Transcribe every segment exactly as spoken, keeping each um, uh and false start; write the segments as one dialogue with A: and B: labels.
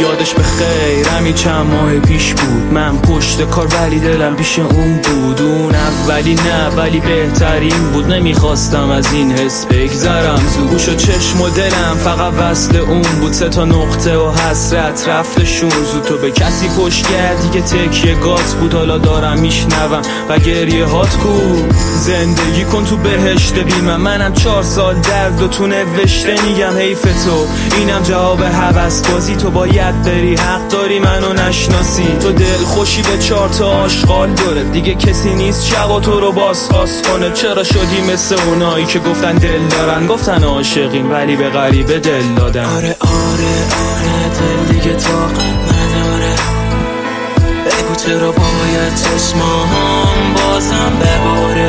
A: یادش به خیر همین چند ماه پیش بود، من پشت کار ولی دلم پیش اون بود. اون اولی نه ولی بهترین بود، نمیخواستم از این حس بگذرم زود. گوش و چشم و دلم فقط وصل اون بود، سه تا نقطه و حسرت رفتشون زود. تو به کسی پشت کردی که تکیه گات بود، حالا دارم میشنوم و گریه هات کو. زندگی کن تو بهشت بی من، منم چهار سال درد و تو نوشته میگم حیف تو. اینم جواب هوس بازی، تو باید بری، حق داری منو نشناسی. تو دل خوشی به چهار تا آشغال داره، دیگه کسی نیست شبا تو رو بازخواست کنه. چرا شدی مثل اونایی که گفتن دل دارن، گفتن عاشقیم ولی به غریبه دل دادن.
B: آره آره آره دل دیگه طاقت نداره، بگو چرا باید چشمام بازم بباره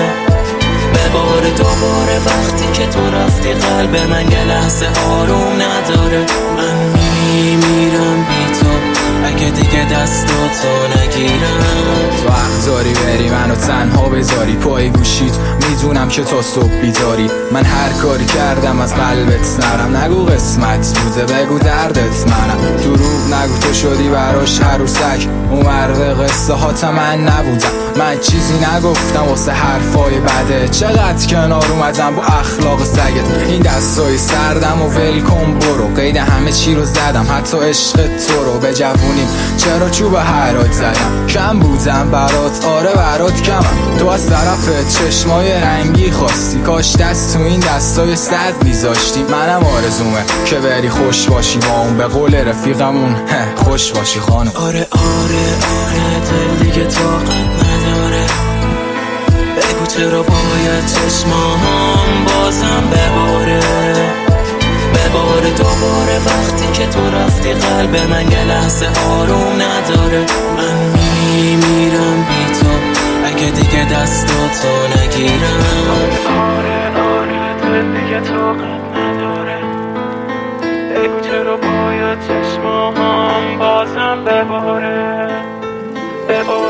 B: بباره دوباره وقتی که تو رفتی. قلب من یه لحظه آروم نداره، من میمیرم بی تو اگه دیگه دستاتو نگیرم.
C: تو حق داری بری منو تنها بذاری پای گوشیت، میدونم که تا صبح بیداری. من هر کاری کردم از قلبت نرم، نگو قسمت بوده بگو دردت منم. دروغ نگو تو شدی براش عروسک، اون مرد قصه هات من نبودم. من چیزی نگفتم واسه حرفای بده، چقدر کنار اومدم با اخلاق سگت. این دستای سردم و ول کن برو، قید همه چی رو زدم حتی عشق تو رو. به جوونیم چرا چوب حرات زدم، کم بودم برات آره برات کمم. تو از طرف چشمای رنگی خواستی، کاش دست تو این دستای صد میذاشتی. منم آرزومه که بری خوش باشی با اون، به قول رفیقمون خوش باشی خانم.
B: آره آره آره دل دیگه طاقت نداره، بگو چرا باید چشمام بازم بباره بباره دوباره وقتی که تو رفتی. قلب من یه لحظه آروم نداره، من میمیرم بی تو اگه دیگه دستاتو نگیرم. آره آره دل دیگه طاقت نداره، بگو چرا باید چشمام بازم بباره بباره